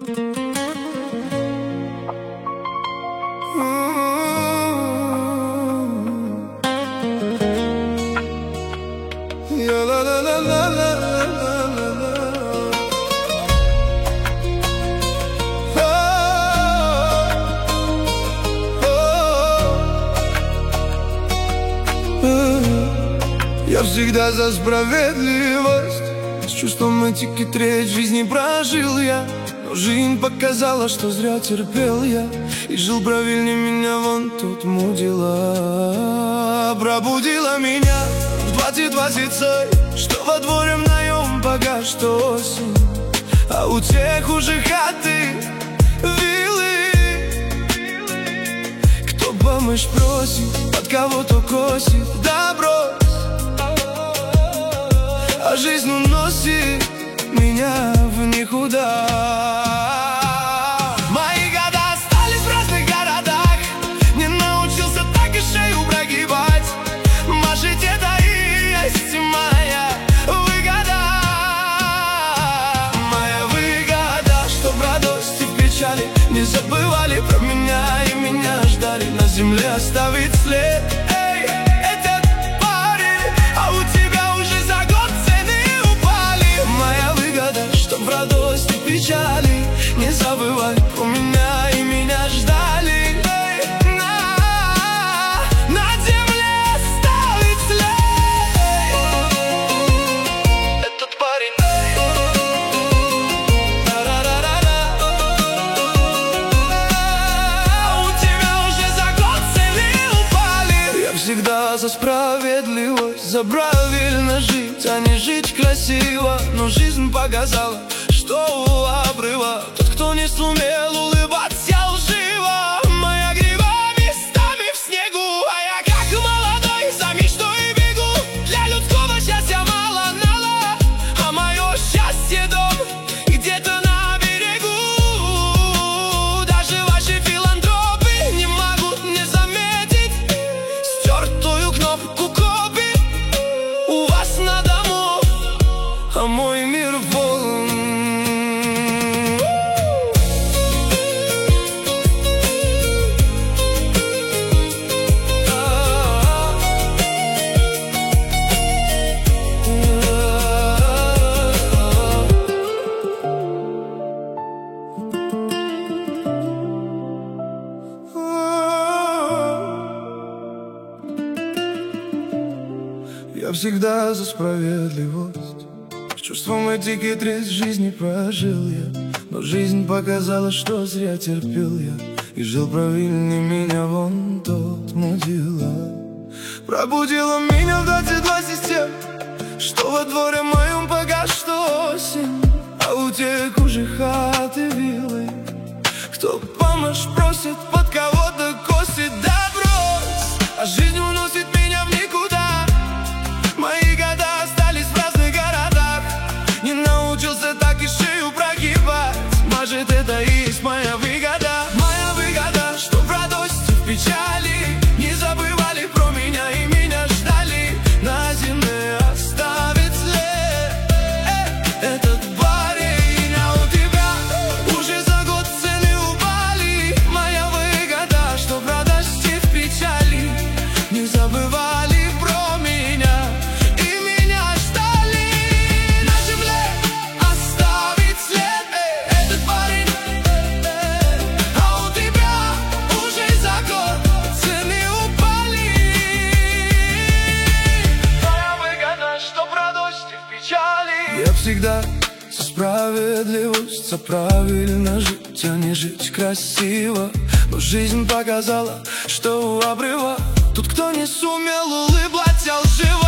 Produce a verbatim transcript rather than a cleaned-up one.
Я всегда за справедливость, с чувством этики треть жизни прожил я. Но жизнь показала, что зря терпел я, и жил правильнее меня вон тут мудила. Пробудила меня в двадцать двадцать семь, что во дворе наем пока что осень, а у тех уже хаты, виллы. Кто помощь просит, под кого-то косит, да брось. А жизнь уносит меня в никуда. Мои года остались в разных городах, не научился так и шею прогибать. Может, это и есть моя выгода. Моя выгода, что в радости, в печали не забывали про меня и меня ждали на земле оставить след. Эй, этот парень, а у тебя уже за год моя выгода, что в радости, в печали не забывай про меня и меня ждали. Эй, на, на земле оставить след. Этот парень, а у тебя уже за год цены упали. Я всегда за справедливость, за правильно жить, а не жить красиво. Но жизнь показала, что у обрыва тот, кто не сумел улыбаться лживо. Моя грива местами в снегу, а я как молодой за мечтой бегу. Для людского счастья мало нала, а мое счастье дом где-то на берегу. Даже ваши филантропы не могут не заметить стертую кнопку копи у вас на дому, а мой мир полон. Я всегда за справедливость, с чувством этики треть жизни прожил я. Но жизнь показала, что зря терпел я, и жил правильнее меня вон тот мудила. Пробудила меня в двадцать двадцать семь, что во дворе моем пока что осень, а у тех уже хаты, виллы. Кто помощь просит, под кого-то косит, да брось. А жизнь уносит меня в никуда. Мои года остались в разных городах, не научился так и шею прогибать. Может, это и есть моя выгода. Моя выгода, что в радости, в печали не забывали про меня и меня ждали на земле оставить след. Этот парень, а у тебя уже за год цены упали. Моя выгода, что в радости, в печали не забывали про меня и меня ждали на земле оставить след. Этот парень, а у тебя уже за год цены упали. Моя выгода, что в радости, в печали. Я всегда за справедливость, за правильно жить, а не жить красиво. Но жизнь показала, что у обрыва тут, кто не сумел улыбаться лживо.